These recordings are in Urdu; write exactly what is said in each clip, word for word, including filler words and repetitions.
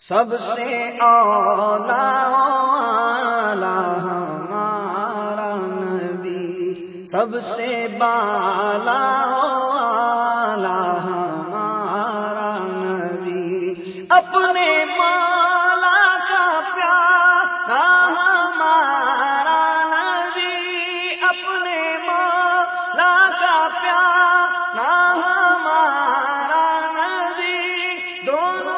سب سے اولا والا ہمارا نبی، سب سے بالا والا ہمارا نبی، اپنے مولا کا پیارا ہمارا نبی، اپنے مولا کا پیارا ہمارا نبی، دونوں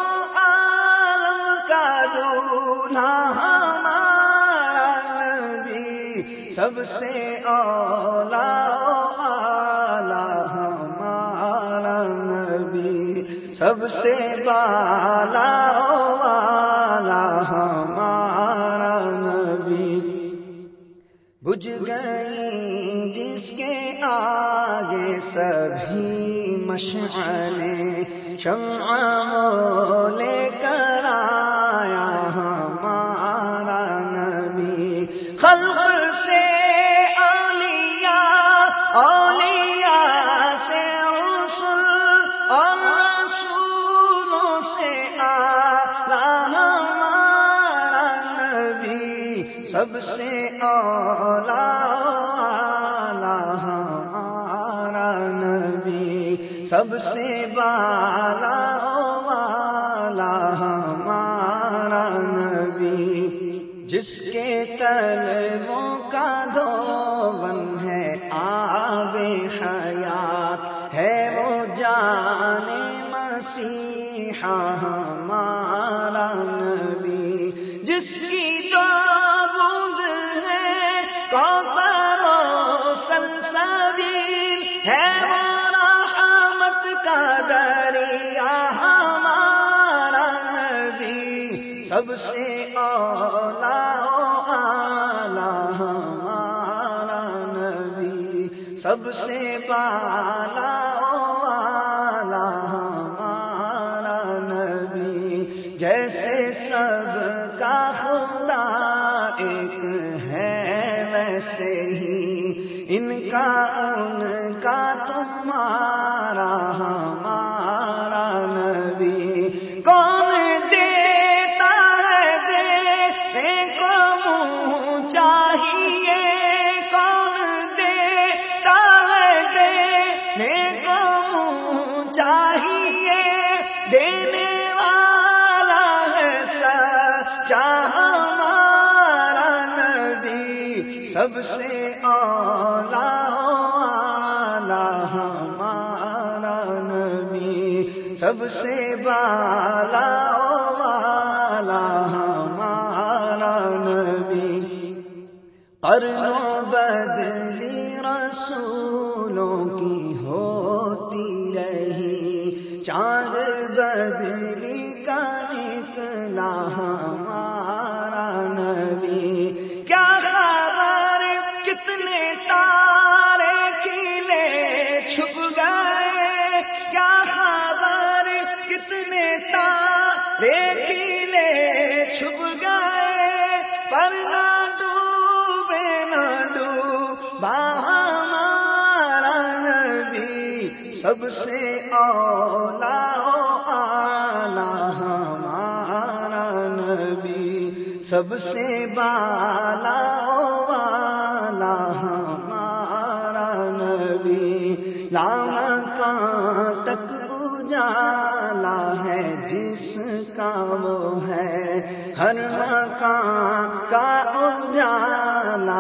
سب سے اولا والا ہمارا نبی، سب سے بالا والا ہمارا نبی، بجھ گئی جس کے آگے سبھی مشعلیں، شمع وہ لے کر آیا ہمارا نبی، خلق سے اولیاء، اولیاء سے رسول، اور رسولوں سے اعلیٰ ہمارا نبی، سب سے اولا والا ہمارا نبی، سب سے بالا والا ہمارا نبی، جس کے طلبوں کا دھون ہے آب حیات، ہے وہ جان مسیحا ہمارا نبی، جس کی دو بوند ہے کوثر و سلسبیل، ہے وہ رحمت کا دریا ہمارا نبی، سب سے اولا سب سے بالا والا ہمارا نبی، جیسے سب کا خدا ایک ہے ویسے ہی ان کا ان کا تمہارا ہمارا نبی، کون دیتا ہے دینے کو منہ چاہیے، چاہیے دینے والا ہے سچا ہمارا نبی، سب سے اولا والا ہمارا نبی، سب سے بالا والا ہمارا نبی، قرنوں بدلی رسولوں کی ہوتی رہی، چاند بدلی کا نکلا ہمارا نبی، کیا خبر کتنے تارے کھلے چھپ گئے، کیا خبر کتنے تارے کھلے چھپ گئے، پر نہ ڈوبے نہ ڈوبا ہمارا نبی، سب سے اولا والا ہمارا نبی، سب سے بالا والا ہمارا نبی، لامکان تک اجالا ہے جس کا وہ ہے، ہر مکان کا اجالا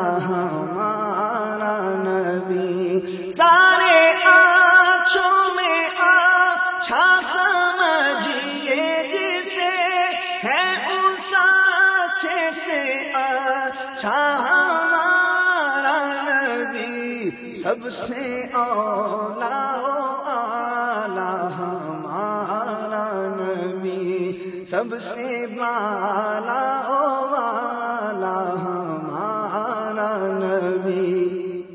ہمارا نبی، سارے آنکھوں میں اچھا سمجھیے جسے، ہے اس اچھے سے اچھا ہمارا نبی، سب سے اولا والا ہمارا نبی، سب سے بالا والا ہمارا نبی،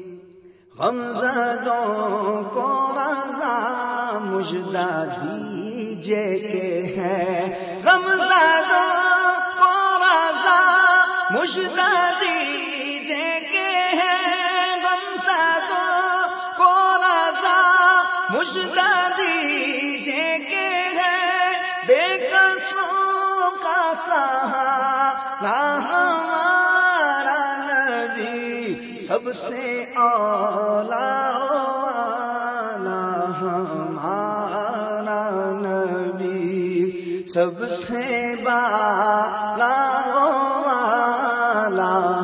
غمزدوں کو رضا مژدہ دیجئے کہ ہے، غمزدوں کو رضا مژدہ دیجئے کہ ہے، غمزدوں کو رضا مژدہ دیجئے کہ ہے، بے قصوں سہارا ہمارا نبی، سب سے اولا والا ہمارا نبی، سب سے بالا والا